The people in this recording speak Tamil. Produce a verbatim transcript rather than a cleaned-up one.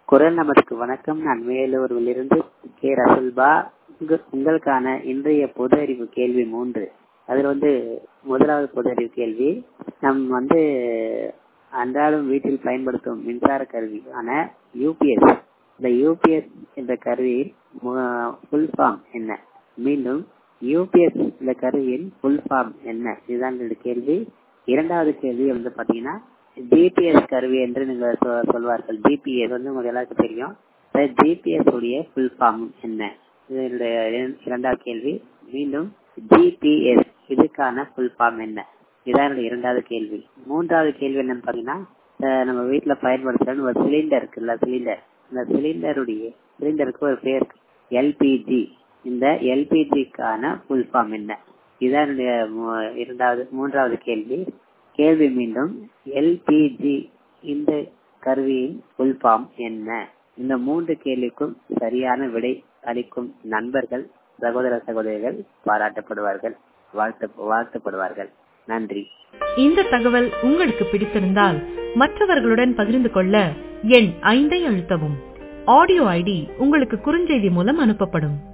குரல் நமதுக்கு வணக்கம். நான் வேலூரிலிருந்து கே ரசுல்பா. உங்க- உங்களுக்கான இன்றைய பொது அறிவு கேள்வி மூன்று. அதுல வந்து முதலாவது பொது அறிவு கேள்வி, நம் வந்து அன்றாடம் வீட்டில் பயன்படுத்தும் மின்சார கருவியான யூபிஎஸ், இந்த யூபிஎஸ் என்ற கருவியின் ஃபுல் ஃபார்ம் என்ன? மீண்டும், யூபிஎஸ் இந்த கருவியின் ஃபுல் ஃபார்ம் என்ன? இதுதான் இந்த கேள்வி. இரண்டாவது கேள்வி வந்து பாத்தீங்கன்னா, ஜிபிஎஸ் கருவி என்று நீங்க சொ- சொல்வார்கள். ஜிபிஎஸ் வந்து உங்களுக்கு எல்லாருக்கும் தெரியும். ஜிபிஎஸ் உடைய ஃபுல் ஃபார்ம் என்ன? இது என்னுடைய இர- இரண்டாவது கேள்வி. மீண்டும், ஜிபிஎஸ் இதுக்கான ஃபுல் ஃபார்ம் என்ன? இதான் என்னுடைய இரண்டாவது கேள்வி. மூன்றாவது கேள்வி என்னன்னு பாத்தீங்கன்னா, அஹ் நம்ம வீட்டுல பயன்படுத்துற ஒரு சிலிண்டர் இருக்குல்ல, சிலிண்டர், இந்த சிலிண்டருடைய சிலிண்டருக்கு ஒரு பேர் எல்பிஜி. இந்த எல்பிஜிக்கான ஃபுல் ஃபார்ம் என்ன? இதான் என்னுடைய மூ- இரண்டாவது மூன்றாவது கேள்வி. கேள்வி மீண்டும், எல்பிஜி இந்த கருவியின் ஃபுல் ஃபார்ம் என்ன? இந்த மூன்று கேள்விக்கும் சரியான விடை அளிக்கும் நண்பர்கள், சகோதர சகோதரிகள் பாராட்டப்படுவார்கள், வாழ்த்து வாழ்த்தப்படுவார்கள். நன்றி. இந்த தகவல் உங்களுக்கு பிடித்திருந்தால் மற்றவர்களுடன் பகிர்ந்து கொள்ள எண் ஐந்தை அழுத்தவும். ஆடியோ ஐடி உங்களுக்கு குறுஞ்செய்தி மூலம் அனுப்பப்படும்.